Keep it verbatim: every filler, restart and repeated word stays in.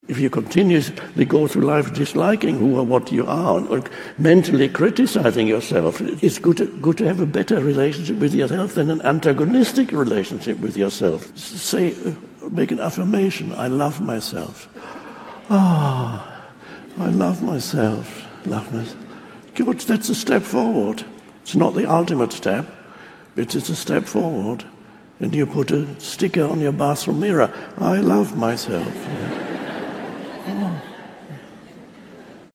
If you continuously go through life disliking who or what you are, or mentally criticizing yourself, it's good to, good to have a better relationship with yourself than an antagonistic relationship with yourself. Say, make an affirmation, I love myself. Ah, oh, I love myself. Love myself. Good, that's a step forward. It's not the ultimate step, but it's a step forward. And you put a sticker on your bathroom mirror, I love myself.